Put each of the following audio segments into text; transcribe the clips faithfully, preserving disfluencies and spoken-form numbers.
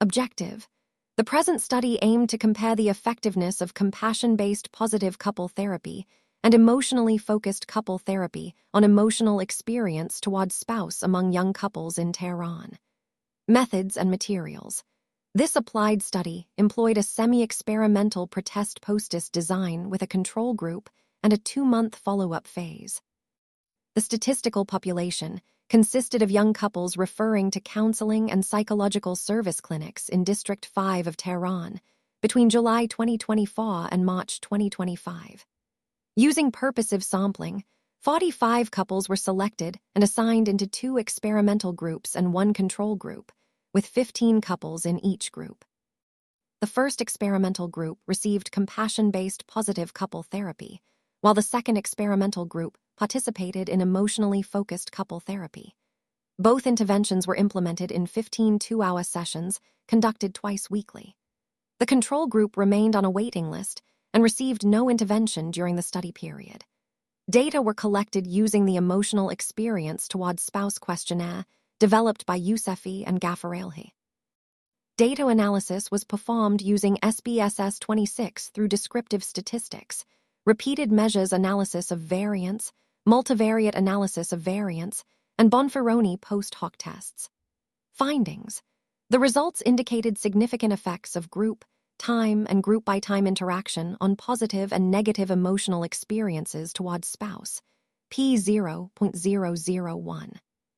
Objective. The present study aimed to compare the effectiveness of compassion-based positive couple therapy and emotionally focused couple therapy on emotional experience toward spouse among young couples in Tehran. Methods and materials. This applied study employed a semi-experimental pretest-post-test design with a control group and a two-month follow-up phase. The statistical population consisted of young couples referring to counseling and psychological service clinics in District five of Tehran between July twenty twenty-four and March twenty twenty-five. Using purposive sampling, forty-five couples were selected and assigned into two experimental groups and one control group, with fifteen couples in each group. The first experimental group received compassion-based positive couple therapy, while the second experimental group participated in emotionally focused couple therapy. Both interventions were implemented in fifteen two-hour sessions conducted twice weekly. The control group remained on a waiting list and received no intervention during the study period. Data were collected using the Emotional Experience Toward Spouse questionnaire developed by Yousefi and Gaffarelhi. Data analysis was performed using S B S S twenty-six through descriptive statistics, repeated measures analysis of variance, multivariate analysis of variance, and Bonferroni post-hoc tests. Findings. The results indicated significant effects of group, time, and group-by-time interaction on positive and negative emotional experiences toward spouse, p zero point zero zero one.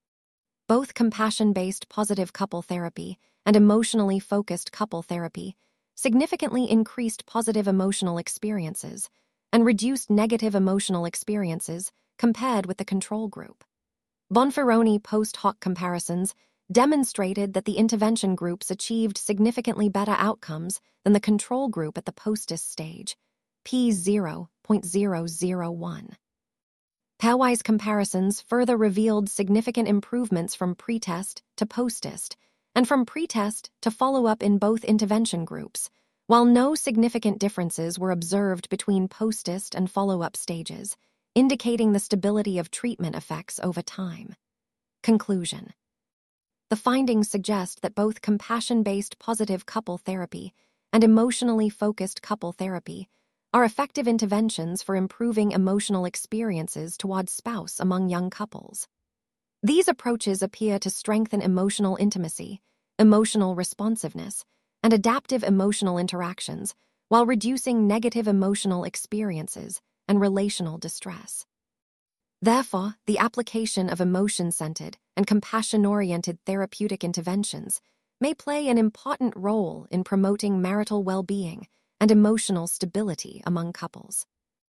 Both compassion-based positive couple therapy and emotionally focused couple therapy significantly increased positive emotional experiences and reduced negative emotional experiences compared with the control group. Bonferroni post-hoc comparisons demonstrated that the intervention groups achieved significantly better outcomes than the control group at the post-test stage, p zero point zero zero one. Pairwise comparisons further revealed significant improvements from pretest to post-test and from pretest to follow-up in both intervention groups, while no significant differences were observed between post-test and follow-up stages, indicating the stability of treatment effects over time. Conclusion. The findings suggest that both compassion-based positive couple therapy and emotionally focused couple therapy are effective interventions for improving emotional experiences toward spouse among young couples. These approaches appear to strengthen emotional intimacy, emotional responsiveness, and adaptive emotional interactions while reducing negative emotional experiences and relational distress. Therefore, the application of emotion-centered and compassion-oriented therapeutic interventions may play an important role in promoting marital well-being and emotional stability among couples.